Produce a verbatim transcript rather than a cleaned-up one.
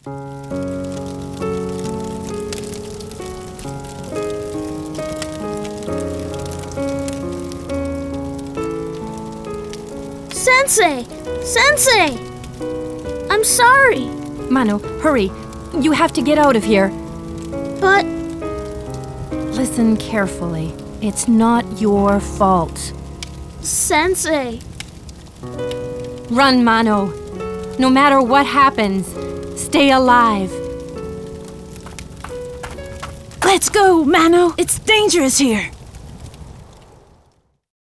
Sensei! Sensei! I'm sorry. Mano, hurry. You have to get out of here. But... Listen carefully. It's not your fault. Sensei... Run, Mano. No matter what happens, stay alive. Let's go, Mano. It's dangerous here.